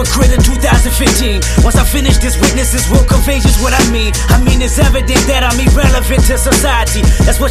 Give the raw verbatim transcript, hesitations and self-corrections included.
hypocrite in two thousand fifteen. Once I finish this, witnesses will convey just what I mean. I mean, it's evident that I'm irrelevant to society. That's what